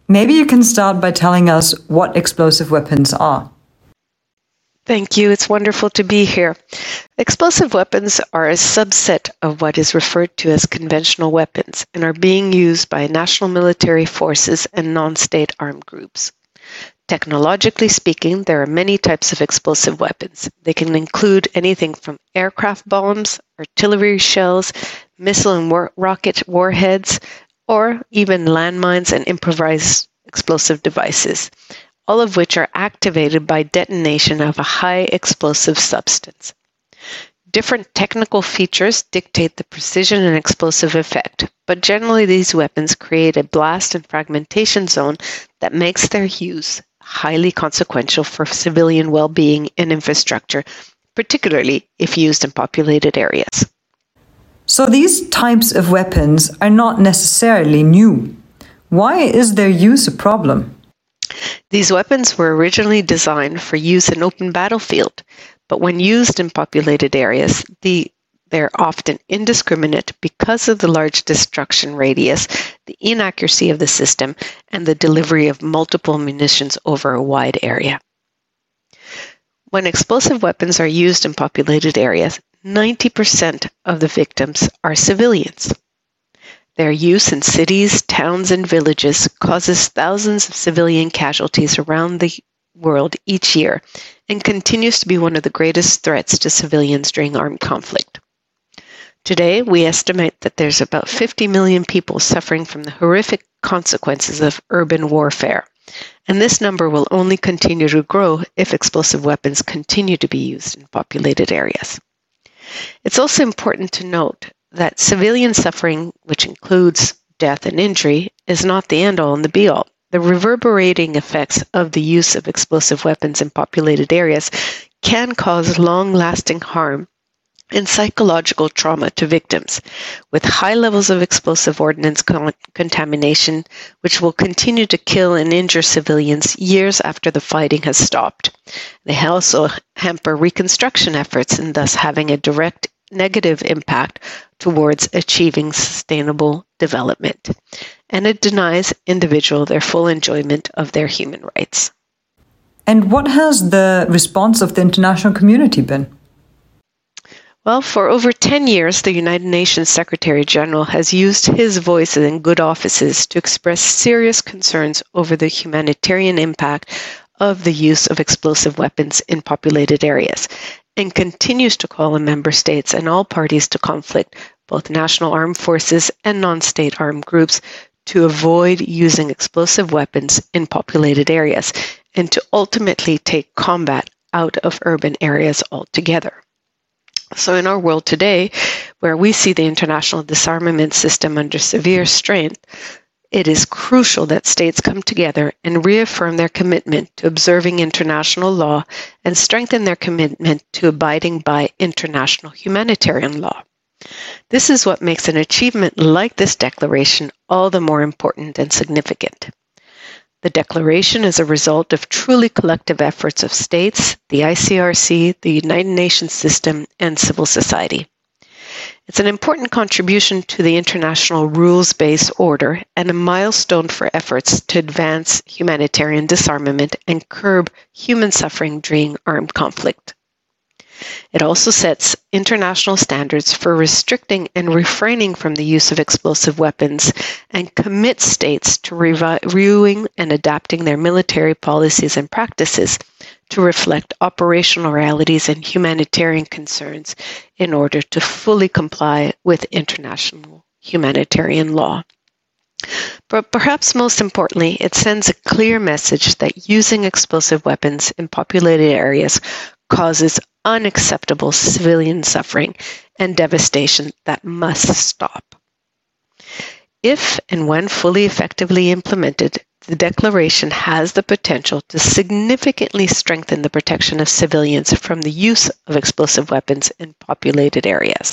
Maybe you can start by telling us what explosive weapons are. Thank you. It's wonderful to be here. Explosive weapons are a subset of what is referred to as conventional weapons and are being used by national military forces and non-state armed groups. Technologically speaking, there are many types of explosive weapons. They can include anything from aircraft bombs, artillery shells, missile and rocket warheads, or even landmines and improvised explosive devices, all of which are activated by detonation of a high explosive substance. Different technical features dictate the precision and explosive effect, but generally these weapons create a blast and fragmentation zone that makes their use highly consequential for civilian well-being and infrastructure, particularly if used in populated areas. So these types of weapons are not necessarily new. Why is their use a problem? These weapons were originally designed for use in open battlefield, but when used in populated areas, they're often indiscriminate because of the large destruction radius, the inaccuracy of the system, and the delivery of multiple munitions over a wide area. When explosive weapons are used in populated areas, 90% of the victims are civilians. Their use in cities, towns, and villages causes thousands of civilian casualties around the world each year and continues to be one of the greatest threats to civilians during armed conflict. Today, we estimate that there's about 50 million people suffering from the horrific consequences of urban warfare, and this number will only continue to grow if explosive weapons continue to be used in populated areas. It's also important to note that civilian suffering, which includes death and injury, is not the end-all and the be-all. The reverberating effects of the use of explosive weapons in populated areas can cause long-lasting harm and psychological trauma to victims, with high levels of explosive ordnance contamination, which will continue to kill and injure civilians years after the fighting has stopped. They also hamper reconstruction efforts and thus having a direct negative impact towards achieving sustainable development. And it denies individuals their full enjoyment of their human rights. And what has the response of the international community been? Well, for over 10 years, the United Nations Secretary General has used his voice in good offices to express serious concerns over the humanitarian impact of the use of explosive weapons in populated areas, and continues to call on member states and all parties to conflict, both national armed forces and non-state armed groups, to avoid using explosive weapons in populated areas and to ultimately take combat out of urban areas altogether. So in our world today, where we see the international disarmament system under severe strain, it is crucial that states come together and reaffirm their commitment to observing international law and strengthen their commitment to abiding by international humanitarian law. This is what makes an achievement like this declaration all the more important and significant. The declaration is a result of truly collective efforts of states, the ICRC, the United Nations system, and civil society. It's an important contribution to the international rules-based order and a milestone for efforts to advance humanitarian disarmament and curb human suffering during armed conflict. It also sets international standards for restricting and refraining from the use of explosive weapons and commits states to reviewing and adapting their military policies and practices to reflect operational realities and humanitarian concerns in order to fully comply with international humanitarian law. But perhaps most importantly, it sends a clear message that using explosive weapons in populated areas causes unacceptable civilian suffering and devastation that must stop. If and when fully effectively implemented, the declaration has the potential to significantly strengthen the protection of civilians from the use of explosive weapons in populated areas.